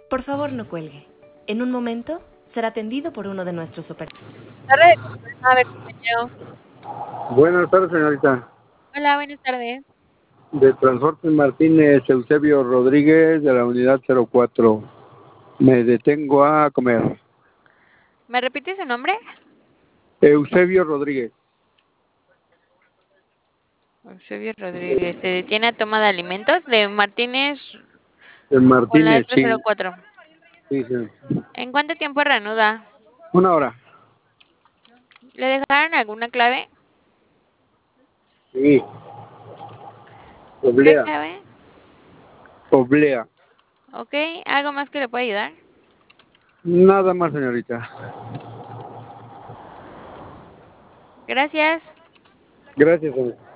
Por favor, no cuelgue. En un momento será atendido por uno de nuestros operadores. A ver, compañero. Buenas tardes, señorita. Hola, buenas tardes. De Transportes Martínez, Eusebio Rodríguez, de la unidad 04. Me detengo a comer. ¿Me repite su nombre? Eusebio Rodríguez. Eusebio Rodríguez. ¿Se detiene a toma de alimentos de Martínez De con la Martínez, sí. F04? Sí, sí. ¿En cuánto tiempo reanuda? Una hora. ¿Le dejaron alguna clave? Sí. ¿Qué Oblea. clave? Oblea. Ok, ¿algo más que le pueda ayudar? Nada más, señorita. Gracias. Gracias, señor.